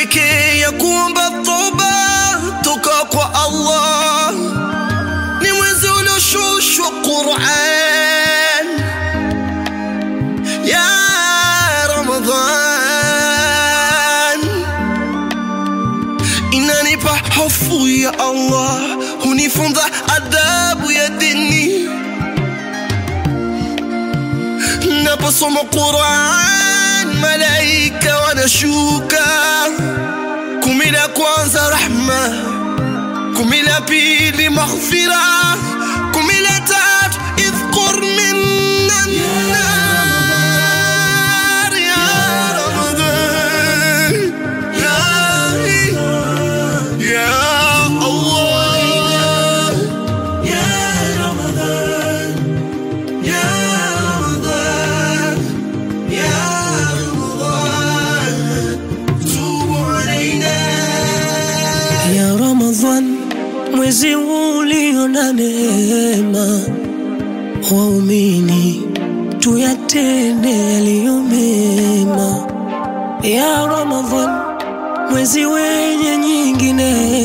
pekee ya kuomba toba toka kwa Allah. Ni mwezi ulioshushwa Qur'an ya Ramadhan. Inanipa hofu ya Allah, hunifunza adabu ya dini. Naposoma Qur'an malaika wanashuka. 10 la kwanza rahma, 10 la pili maghfira, 10 la tatu idhkur minna nar ya Ramadan. Ya Allah ya Ramadan ya Ramadan ya Ramadan tubu alaina ya Ramadan, mwezi ulio na neema. Waumini tuyatende yaliyo mema. Ya Ramadan, mwezi wenye nyingi neema.